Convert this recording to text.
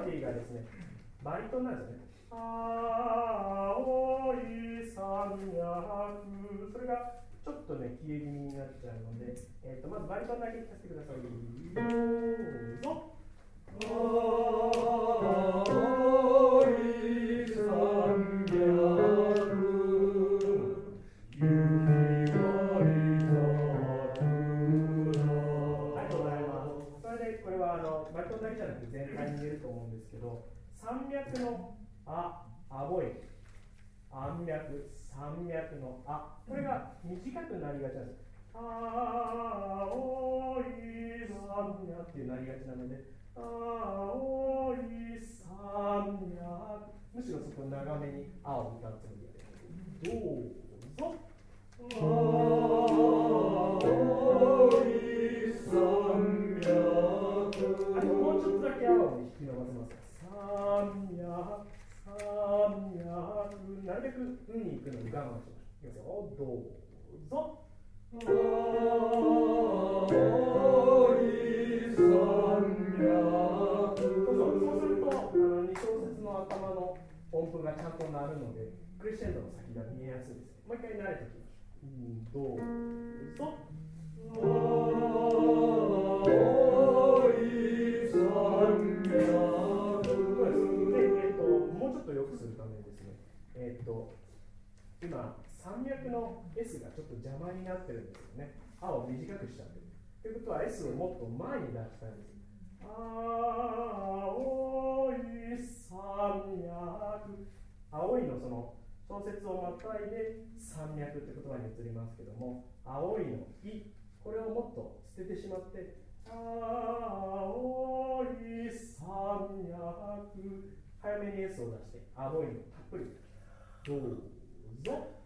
リーがですね、バリトンなんですよね。青い山脈、それがちょっとね、消え気味になっちゃうので、まずバリトンだけ聞かせてください。どうぞ。青い山脈、雪割ありがとうございます。それでこれはバリトンだけじゃなくて全体に言えると思うんですけど、山脈の青い、暗脈、山脈のこれが短くなりがちなんです。青い山脈っていうなりがちなので、青い山脈、むしろそこ長めに青を歌うつもりで。どうぞ。青い山脈、もうちょっとだけ青に引き伸ばせますか。山脈、なるべくに行くのに我慢しましょう。いきますよ、どうぞ。青い山脈、そうすると2小節の頭の音符がちゃんと鳴るので、クレッシェンドの先が見えやすいですね。もう一回慣れておきましょう。どうぞ。青い山脈、もうちょっと良くするためにですね、今、山脈の S がちょっと邪魔になってるんですよね。を短くしちゃってる。ということは S をもっと前に出したいんです。青い山脈。青いのその小節をまたいで山脈という言葉に移りますけども、青いのい、これをもっと捨ててしまって、青い山脈、早めに S を出して青いのたっぷり。どうぞ。